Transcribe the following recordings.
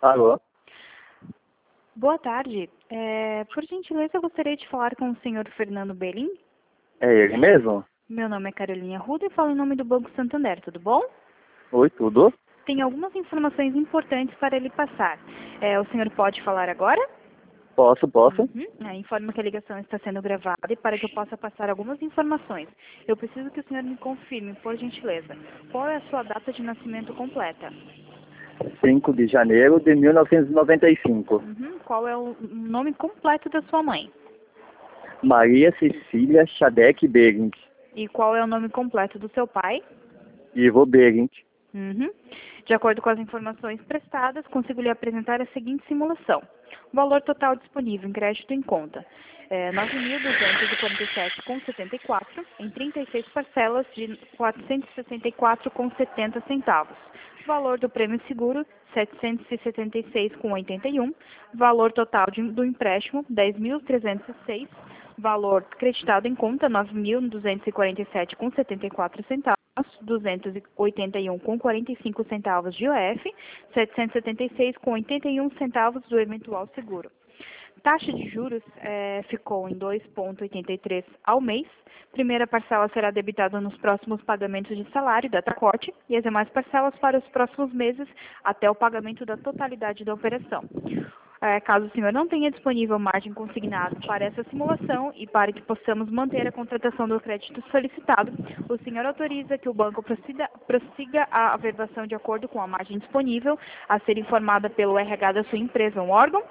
Alô? Boa tarde. Por gentileza, eu gostaria de falar com o senhor Fernando Belin. É ele mesmo? Meu nome é Carolina Ruda e falo em nome do Banco Santander, tudo bom? Oi, tudo? Tenho algumas informações importantes para lhe passar. O senhor pode falar agora? Posso? Informo que a ligação está sendo gravada e para que eu possa passar algumas informações. Eu preciso que o senhor me confirme, por gentileza, qual é a sua data de nascimento completa? 5 de janeiro de 1995. Qual é o nome completo da sua mãe? Maria Cecília Schadek Berendt. E qual é o nome completo do seu pai? Ivo Berendt. De acordo com as informações prestadas, consigo lhe apresentar a seguinte simulação. O valor total disponível em crédito em conta é 9.247,74 em 36 parcelas de 464,70 centavos. Valor do prêmio seguro, 776,81. Valor total do empréstimo, 10.306. Valor creditado em conta, 9.247,74 centavos. 281,45 centavos de IOF, 776,81 centavos do eventual seguro. Taxa de juros ficou em 2,83 ao mês. Primeira parcela será debitada nos próximos pagamentos de salário da corte e as demais parcelas para os próximos meses até o pagamento da totalidade da operação. Caso o senhor não tenha disponível margem consignada para essa simulação e para que possamos manter a contratação do crédito solicitado, o senhor autoriza que o banco prossiga a averbação de acordo com a margem disponível a ser informada pelo RH da sua empresa ou órgão,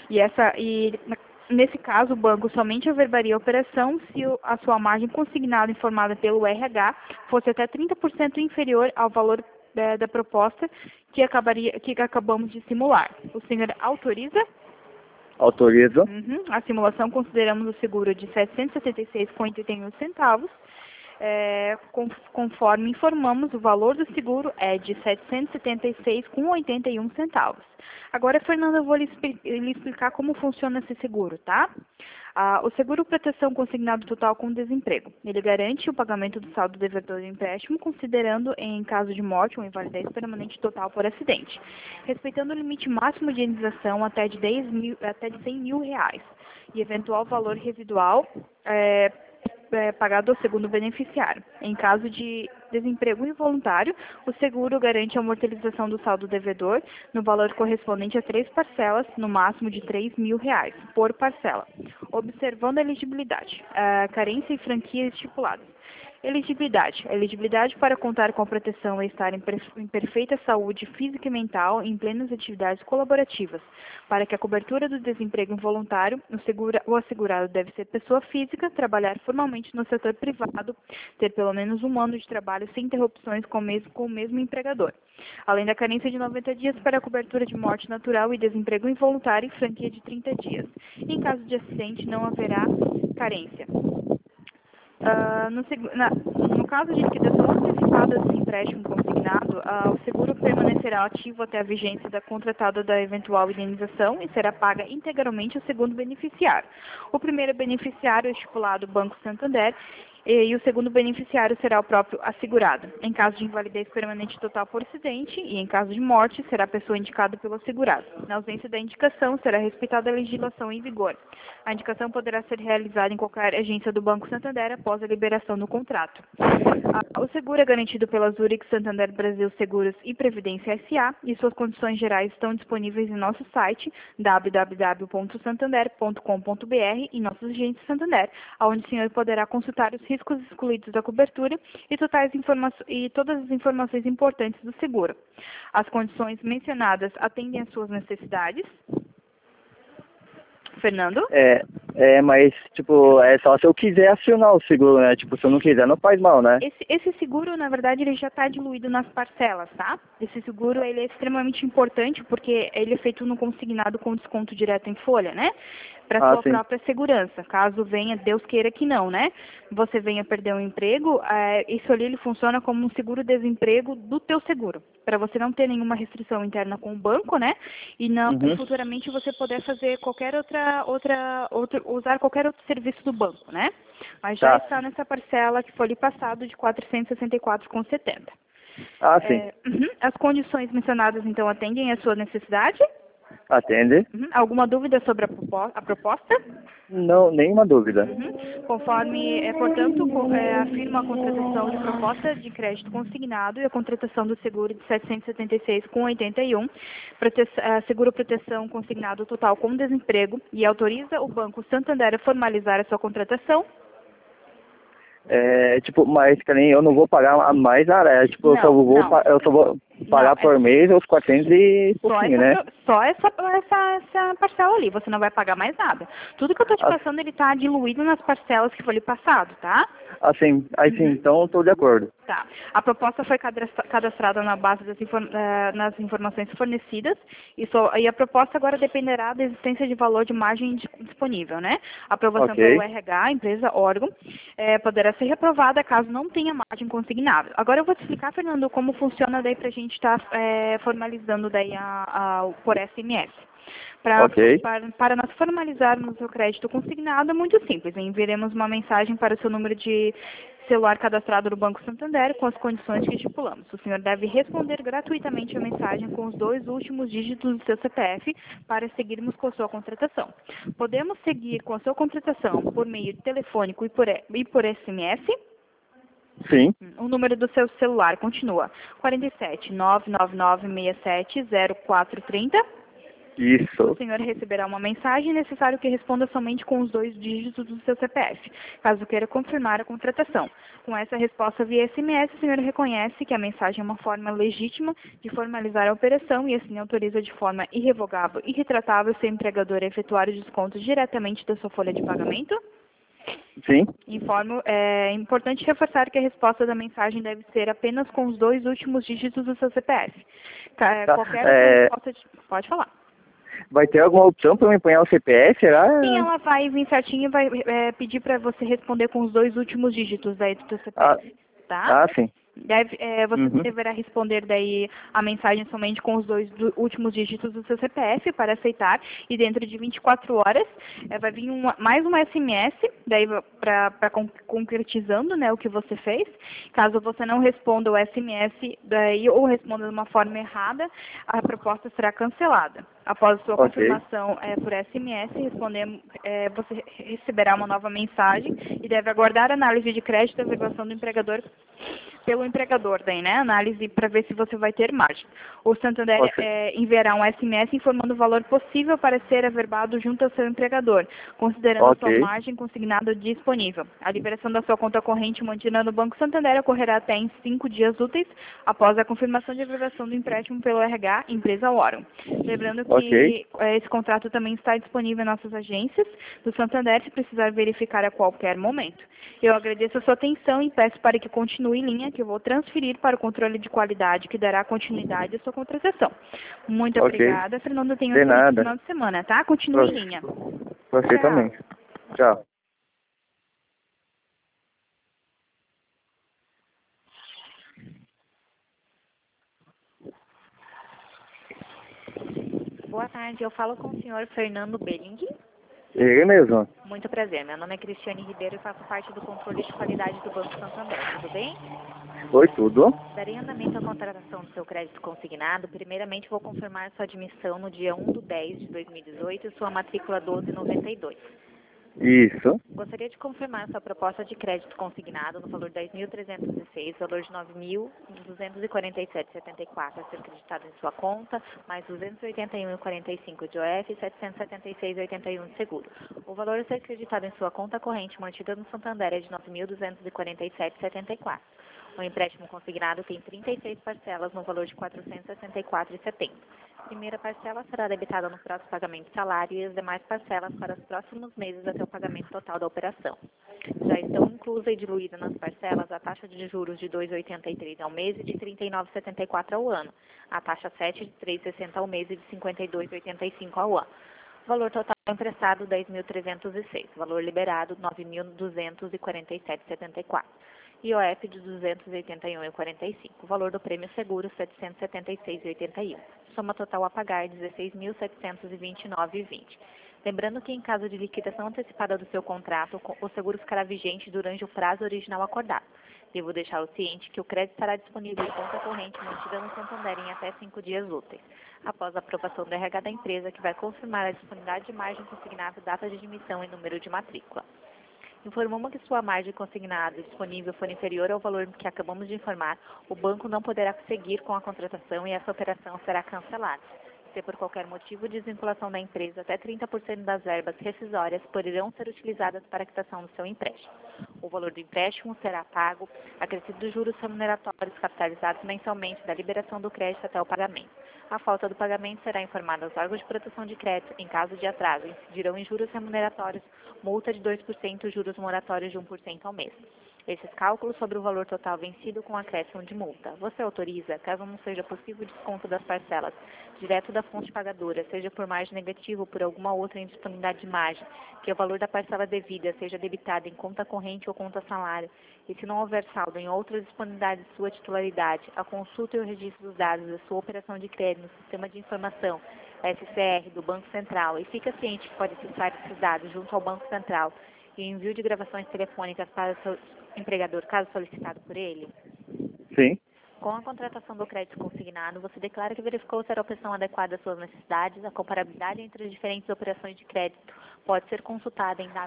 nesse caso, o banco somente averbaria a operação se a sua margem consignada informada pelo RH fosse até 30% inferior ao valor da proposta que acabamos de simular. O senhor autoriza? Autorizo. A simulação consideramos o seguro de 776,81 centavos. Conforme informamos, o valor do seguro é de 776,81 centavos. Agora, Fernanda, eu vou lhe explicar como funciona esse seguro, tá? O seguro proteção consignado total com desemprego. Ele garante o pagamento do saldo devedor do empréstimo, considerando em caso de morte ou invalidez permanente total por acidente, respeitando o limite máximo de indenização até de 100 mil reais e eventual valor residual pagado ao segundo beneficiário. Em caso de desemprego involuntário, o seguro garante a amortização do saldo devedor no valor correspondente a 3 parcelas, no máximo de 3 mil reais por parcela, observando a elegibilidade, carência e franquia estipuladas. Elegibilidade. A elegibilidade para contar com a proteção é estar em perfeita saúde física e mental em plenas atividades colaborativas. Para que a cobertura do desemprego involuntário, o assegurado deve ser pessoa física, trabalhar formalmente no setor privado, ter pelo menos 1 ano de trabalho sem interrupções com o mesmo empregador. Além da carência de 90 dias para a cobertura de morte natural e desemprego involuntário em franquia de 30 dias. Em caso de acidente, não haverá carência. No caso de liquidação antecipada desse empréstimo consignado, o seguro permanecerá ativo até a vigência da contratada da eventual indenização e será paga integralmente ao segundo beneficiário. O primeiro beneficiário é estipulado o Banco Santander e o segundo beneficiário será o próprio assegurado. Em caso de invalidez permanente total por acidente e em caso de morte, será a pessoa indicada pelo assegurado. Na ausência da indicação, será respeitada a legislação em vigor. A indicação poderá ser realizada em qualquer agência do Banco Santander após a liberação do contrato. O seguro é garantido pela Zurich Santander Brasil Seguros e Previdência S.A. e suas condições gerais estão disponíveis em nosso site www.santander.com.br e nossos agentes Santander, onde o senhor poderá consultar os riscos excluídos da cobertura e todas as informações importantes do seguro. As condições mencionadas atendem às suas necessidades? Fernando? Mas, é só se eu quiser acionar o seguro, né? Se eu não quiser, não faz mal, né? Esse seguro, na verdade, ele já está diluído nas parcelas, tá? Esse seguro, ele é extremamente importante porque ele é feito no consignado com desconto direto em folha, né? Para sua própria segurança, caso venha, Deus queira que não, né? Você venha perder um emprego, isso ali ele funciona como um seguro-desemprego do teu seguro, para você não ter nenhuma restrição interna com o banco, né? E não futuramente você poder fazer usar qualquer outro serviço do banco, né? Mas já está nessa parcela que foi lhe passado de 464,70. Sim. As condições mencionadas, então, atendem à sua necessidade? Atende? Uhum. Alguma dúvida sobre a proposta? Não, nenhuma dúvida. Uhum. Conforme, portanto, afirma a contratação de proposta de crédito consignado e a contratação do seguro de 776,81, seguro proteção consignado total com desemprego e autoriza o Banco Santander a formalizar a sua contratação. Tipo, mas que nem eu não vou pagar a mais tipo, Não. eu só vou pagar Não, por mês os 400 e pouquinho, né? só essa parcela ali, você não vai pagar mais nada. Tudo que eu estou te passando, ele está diluído nas parcelas que foi lhe passado, tá? Assim, aí sim, então estou de acordo. Tá. A proposta foi cadastrada na base nas informações fornecidas e a proposta agora dependerá da existência de valor de margem disponível, né? A aprovação Ok. pelo RH, empresa, órgão, poderá ser reprovada caso não tenha margem consignável. Agora eu vou te explicar, Fernando, como funciona daí para a gente estar formalizando daí por SMS. Ok. Para nós formalizarmos o crédito consignado é muito simples. Enviaremos uma mensagem para o seu número de celular cadastrado no Banco Santander com as condições que estipulamos. O senhor deve responder gratuitamente a mensagem com os 2 últimos dígitos do seu CPF para seguirmos com a sua contratação. Podemos seguir com a sua contratação por meio telefônico e por SMS? Sim. O número do seu celular continua 47 99967 0430. Isso. O senhor receberá uma mensagem necessário que responda somente com os 2 dígitos do seu CPF, caso queira confirmar a contratação. Com essa resposta via SMS, o senhor reconhece que a mensagem é uma forma legítima de formalizar a operação e assim autoriza de forma irrevogável e retratável seu empregador a efetuar o desconto diretamente da sua folha de pagamento? Sim. É importante reforçar que a resposta da mensagem deve ser apenas com os 2 últimos dígitos do seu CPF. Qualquer outra resposta... Pode falar. Vai ter alguma opção para eu empenhar o CPF, será? Sim, ela vai vir certinho e vai pedir para você responder com os 2 últimos dígitos daí do seu CPF, tá? Sim. Você deverá responder daí a mensagem somente com os 2 últimos dígitos do seu CPF para aceitar e dentro de 24 horas vai vir mais um SMS daí para concretizando, né, o que você fez. Caso você não responda o SMS daí ou responda de uma forma errada, a proposta será cancelada. Após a sua confirmação por SMS, você receberá uma nova mensagem e deve aguardar a análise de crédito e averbação do empregador pelo empregador, daí, né? Análise para ver se você vai ter margem. O Santander enviará um SMS informando o valor possível para ser averbado junto ao seu empregador, considerando a sua margem consignada disponível. A liberação da sua conta corrente mantida no Banco Santander ocorrerá até em 5 dias úteis após a confirmação de averbação do empréstimo pelo RH, empresa ou órgão. Lembrando que esse contrato também está disponível em nossas agências do Santander, se precisar verificar a qualquer momento. Eu agradeço a sua atenção e peço para que continue em linha, que eu vou transferir para o controle de qualidade, que dará continuidade à sua contratação. Muito obrigada, Fernando. Tenha um excelente final de semana, tá? Continue em linha. Você também. Tchau. Boa tarde, eu falo com o senhor Fernando Belling. Ele mesmo. Muito prazer, meu nome é Cristiane Ribeiro e faço parte do controle de qualidade do Banco Santander, tudo bem? Oi, tudo. Darei andamento à contratação do seu crédito consignado. Primeiramente, vou confirmar sua admissão no dia 1/10/2018 e sua matrícula 1292. Isso. Gostaria de confirmar sua proposta de crédito consignado no valor de 10.306, valor de 9.247,74 a ser acreditado em sua conta, mais 281,45 de OF e 776,81 de seguro. O valor a ser acreditado em sua conta corrente mantida no Santander é de 9.247,74. O empréstimo consignado tem 36 parcelas no valor de R$ 464,70. A primeira parcela será debitada no próximo pagamento de salário e as demais parcelas para os próximos meses até o pagamento total da operação. Já estão inclusa e diluída nas parcelas a taxa de juros de 2,83 ao mês e de 39,74 ao ano, a taxa 7 de 3,60 ao mês e de 52,85 ao ano. Valor total emprestado 10.306, valor liberado 9.247,74. IOF de 281,45. O valor do prêmio seguro 776,81. Soma total a pagar 16.729,20. Lembrando que em caso de liquidação antecipada do seu contrato, o seguro ficará vigente durante o prazo original acordado. Devo deixá-lo ciente que o crédito estará disponível em conta corrente mantida no Santander em até 5 dias úteis, após a aprovação do RH da empresa, que vai confirmar a disponibilidade de margem consignada, data de admissão e número de matrícula. Informamos que sua margem consignada disponível for inferior ao valor que acabamos de informar, o banco não poderá seguir com a contratação e essa operação será cancelada. Se por qualquer motivo de desvinculação da empresa, até 30% das verbas rescisórias poderão ser utilizadas para a quitação do seu empréstimo. O valor do empréstimo será pago acrescido dos juros remuneratórios capitalizados mensalmente da liberação do crédito até o pagamento. A falta do pagamento será informada aos órgãos de proteção de crédito. Em caso de atraso, incidirão em juros remuneratórios, multa de 2% e juros moratórios de 1% ao mês. Esses cálculos sobre o valor total vencido com acréscimo de multa. Você autoriza, caso não seja possível desconto das parcelas direto da fonte pagadora, seja por margem negativa ou por alguma outra indisponibilidade de margem, que o valor da parcela devida seja debitado em conta corrente ou conta salário, e se não houver saldo em outra disponibilidade de sua titularidade, a consulta e o registro dos dados da sua operação de crédito no Sistema de Informação, SCR, do Banco Central, e fica ciente que pode acessar esses dados junto ao Banco Central e envio de gravações telefônicas para o seu empregador, caso solicitado por ele? Sim. Com a contratação do crédito consignado, você declara que verificou se a operação adequada às suas necessidades. A comparabilidade entre as diferentes operações de crédito pode ser consultada em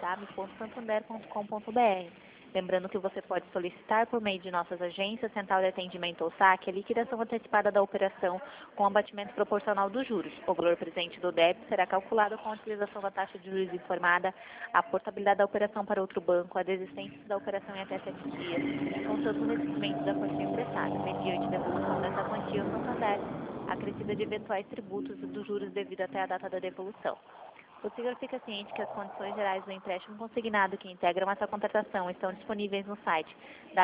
www.santander.com.br. Lembrando que você pode solicitar por meio de nossas agências, central de atendimento ou saque, a liquidação antecipada da operação com abatimento proporcional dos juros. O valor presente do débito será calculado com a utilização da taxa de juros informada, a portabilidade da operação para outro banco, a desistência da operação em até 7 dias, constante o recebimento da quantia emprestada, mediante devolução dessa quantia ao Santander, acrescida de eventuais tributos e dos juros devido até a data da devolução. O senhor fica ciente que as condições gerais do empréstimo consignado que integram essa contratação estão disponíveis no site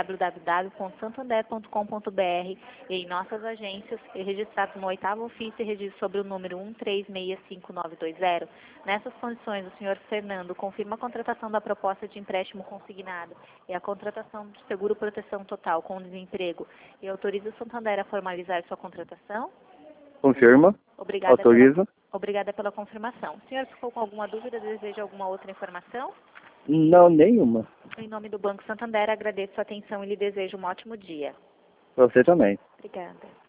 www.santander.com.br e em nossas agências, e registrados no 8º ofício e registro sobre o número 1365920. Nessas condições, o senhor Fernando confirma a contratação da proposta de empréstimo consignado e a contratação do seguro proteção total com desemprego e autoriza o Santander a formalizar sua contratação? Confirma. Autoriza. Obrigada pela confirmação. O senhor ficou com alguma dúvida, deseja alguma outra informação? Não, nenhuma. Em nome do Banco Santander, agradeço a atenção e lhe desejo um ótimo dia. Você também. Obrigada.